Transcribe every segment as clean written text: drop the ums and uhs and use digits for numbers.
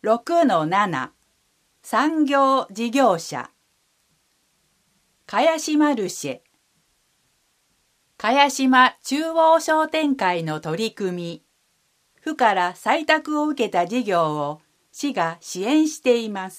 6-7 産業事業者茅島ルシェ茅島中央商店会の取り組み府から採択を受けた事業を市が支援しています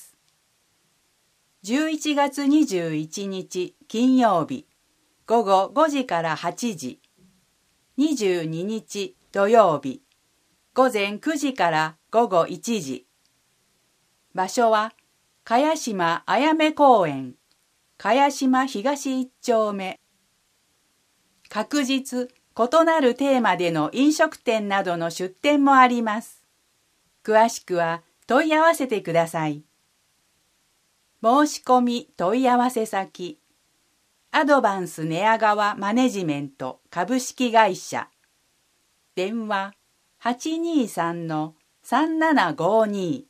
。11月21日金曜日午後5時から8時、22日土曜日午前9時から午後1時。場所は茅島あやめ公園、茅島東1丁目。各日異なるテーマでの飲食店などの出店もあります。詳しくは問い合わせてください。申し込み問い合わせ先、アドバンス寝屋川マネジメント株式会社。電話823-3752。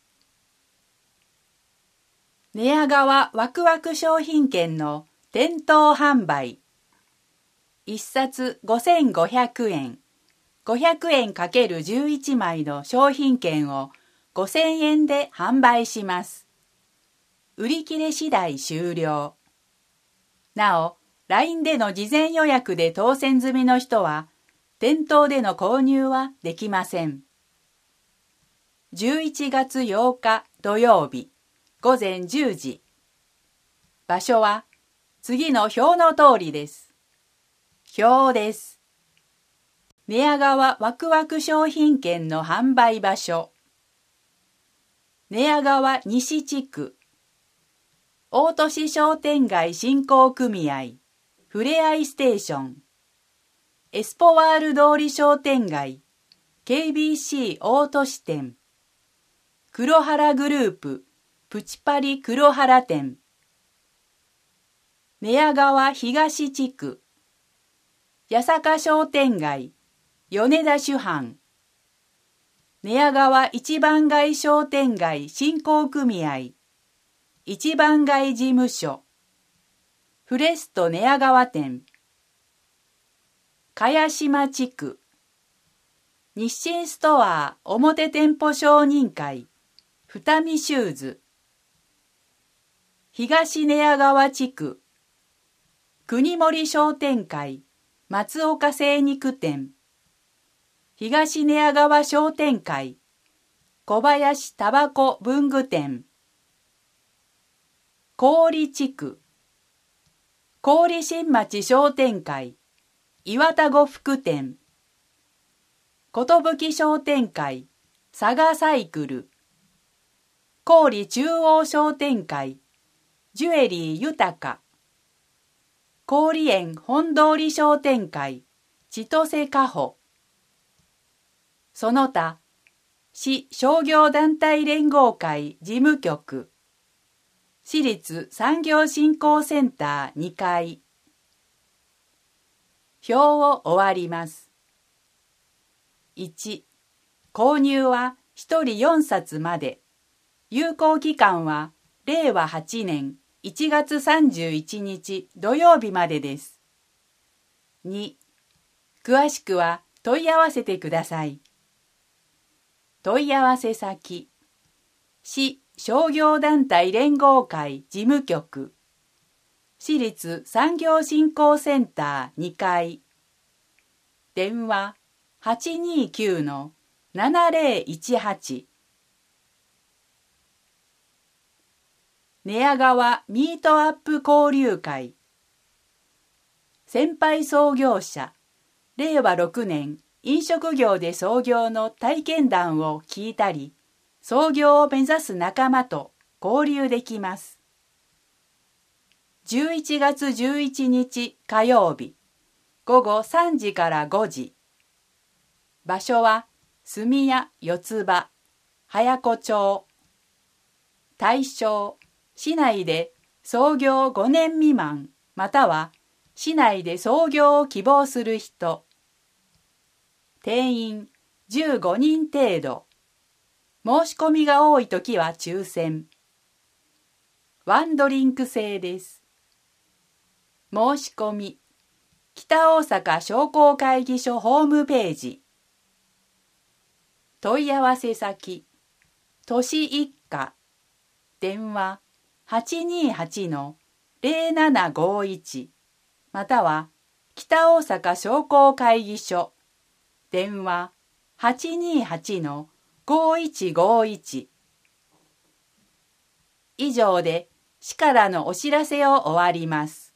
寝屋川ワクワク商品券の店頭販売。1冊5500円、500円 ×11 枚の商品券を5000円で販売します。売り切れ次第終了。なお、LINE での事前予約で当選済みの人は、店頭での購入はできません。11月8日土曜日、午前10時。場所は、次の表の通りです。表です。寝屋川ワクワク商品券の販売場所。寝屋川西地区。大都市商店街振興組合。ふれあいステーション。エスポワール通り商店街。KBC 大都市店。黒原グループ。プチパリ黒原店。寝屋川東地区。八坂商店街、米田酒販。寝屋川一番街商店街振興組合、一番街事務所。フレスト寝屋川店。茅島地区。日清ストア表店舗承認会、二見シューズ。東寝屋川地区。国森商店会、松岡精肉店。東寝屋川商店会、小林タバコ文具店。郡地区。郡新町商店会、岩田呉服店。寿商店会、佐賀サイクル。郡中央商店会、ジュエリー豊か。郡園本通り商店会、千歳かほ。その他、市商業団体連合会事務局、市立産業振興センター2階。表を終わります。1、購入は1人4冊まで。有効期間は令和8年1月31日土曜日までです。2、詳しくは問い合わせてください。問い合わせ先、市商業団体連合会事務局、市立産業振興センター2階。電話829-7018。寝屋川ミートアップ交流会。先輩創業者、令和6年飲食業で創業の体験談を聞いたり、創業を目指す仲間と交流できます。11月11日火曜日、午後3時から5時。場所は、住谷四つ葉、早子町。対象、市内で創業5年未満、または市内で創業を希望する人。定員15人程度。申し込みが多いときは抽選。ワンドリンク制です。申し込み、北大阪商工会議所ホームページ。問い合わせ先、 都市一家電話 828-0751 または北大阪商工会議所電話 828-5151 以上で市からのお知らせを終わります。